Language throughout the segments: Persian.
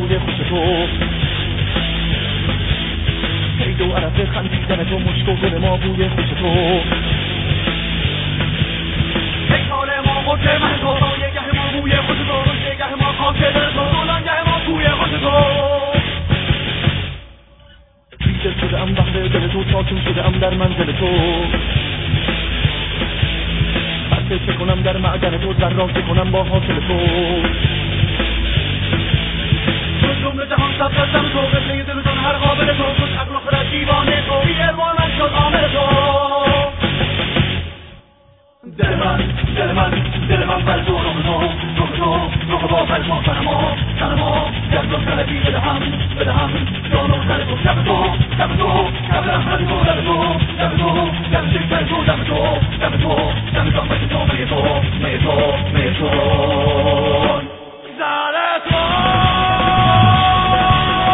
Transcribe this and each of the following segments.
بوی خوش تو قید و عرف خندیدن تو مشک و گل ما بوی خوش تو پیکار ما مرد من تو یه گه ما بوی خوش تو یه گه ما خاک دل تو دولان گه ما بوی خوش تو بیدل شده ام بحر دل تو ساکن شده ام در منزل تو بسته چه کنم در معدن تو ذراته کنم با حاصل تو جمله جهان سبز از دم تو قبله دل جان هر قابل تو کن عقل و خرد دیوانه تو بی ارمان من شد عامل تو دل من بر تو روح با پشما سنما گردم طلبی بدهم جان و سر تو شب تو شب رحمت تو لب تو شکر تو دم جان بچه تو می تو زر تو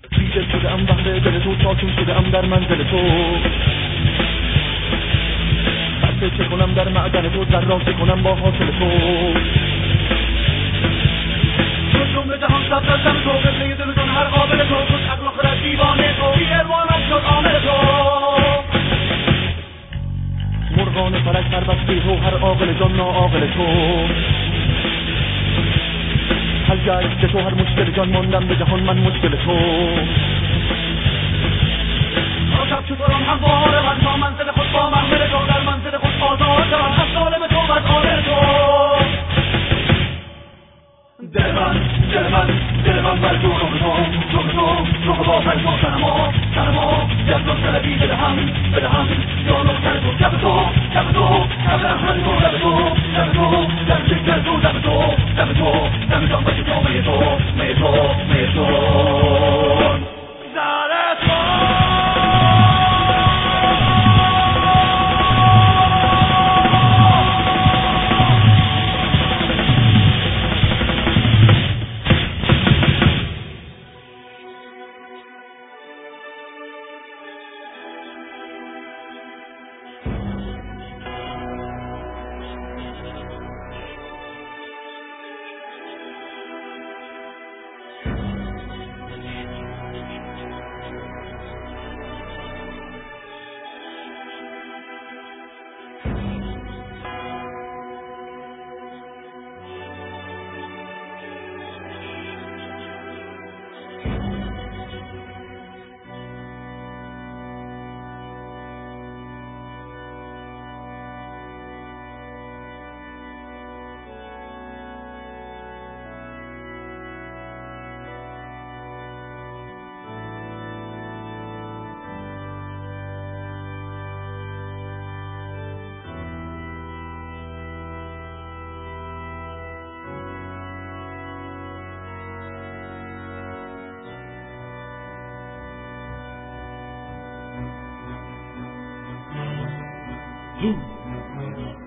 بیدل شده ام بهر دل تو، ساکن شده ام در منزل تو. بسته چه کنم در معدن تو، ذراته کنم با حاصل تو. جمله جهان سبز از دم تو، قبله دل جان هر قابل تو. کش عقل و خرد دیوانه تو، بی ارمانم شد عامل تو. مرغان فلک پربسته تو، هر عاقل جان ناعاقل تو. هر گشت تو، هر مشکل جان ماندم به جهان من مشکل تو. شب چطورم همواره من تا منزل خود با محمل تو. در منزل خود آزاد شدم از ظالم تو و از عامل تو. دل من بر تو روح تو با پرشو سنما جذب طلبی بدهم جان و سر تو. شب تو شب رحمت تو، لب تو در ذکر تو، لب تو دم جان بچه تو، می تو زر تو. Ooh.